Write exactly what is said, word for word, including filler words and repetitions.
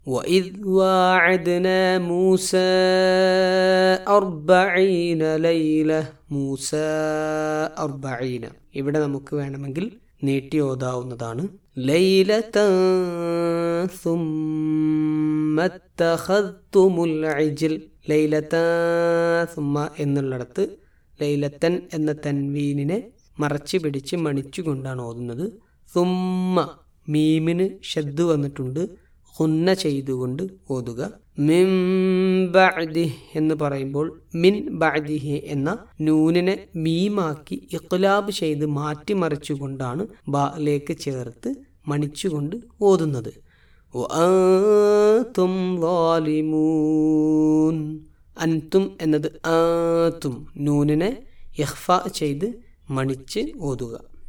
وَإِذْ وَاعَدْنَا مُوسَى أَرْبَعِينَ لَيْلَةً മൂസാ അർബഈന. ഇവിടെ നമുക്ക് വേണമെങ്കിൽ നീട്ടി ഓതാവുന്നതാണ്. ലൈലതൻ സുമ്മ തഖദ്തുമുൽ ഇജ്ൽ. ലൈലതൻ സുമ്മ എന്നുള്ളിടത്ത് ലൈലത്തൻ എന്ന തൻവീനിനെ മറച്ചു പിടിച്ച് മണിച്ചുകൊണ്ടാണ് ഓതുന്നത്. സുമ്മ മീമിന് ഷദ്ദ് വന്നിട്ടുണ്ട്, ഹുന്ന ചെയ്തുകൊണ്ട് ഓതുക. മിൻ ബഅദിഹി എന്ന് പറയുമ്പോൾ മിൻ ബഅദിഹി എന്ന നൂനിനെ മീമാക്കി ഇഖ്ലാബ് ചെയ്ത് മാറ്റിമറിച്ചുകൊണ്ടാണ് ബാലേക്ക് ചേർത്ത് മണിച്ചുകൊണ്ട് ഓതുന്നത്. വഅൻതും ളാലിമൂൻ. അൻതും എന്നത് ആത്തും നൂനിനെ ഇഖ്ഫാ ചെയ്ത് മണിച്ച് ഓതുക.